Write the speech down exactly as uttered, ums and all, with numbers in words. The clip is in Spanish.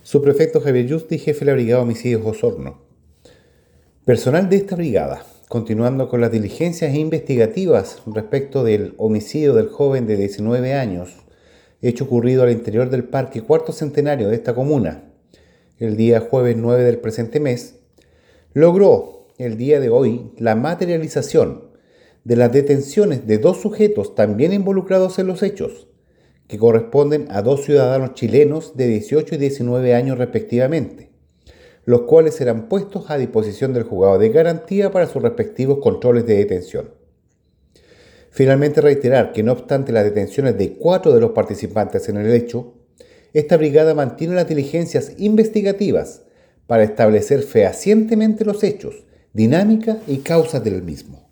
Subprefecto Javier Yusti, jefe de la Brigada de Homicidios Osorno. Personal de esta brigada, continuando con las diligencias investigativas respecto del homicidio del joven de diecinueve años, hecho ocurrido al interior del Parque Cuarto Centenario de esta comuna, el día jueves nueve del presente mes, logró el día de hoy la materialización de las detenciones de dos sujetos también involucrados en los hechos, que corresponden a dos ciudadanos chilenos de dieciocho y diecinueve años respectivamente, los cuales serán puestos a disposición del juzgado de garantía para sus respectivos controles de detención. Finalmente reiterar que no obstante las detenciones de cuatro de los participantes en el hecho, esta brigada mantiene las diligencias investigativas para establecer fehacientemente los hechos, dinámica y causas del mismo.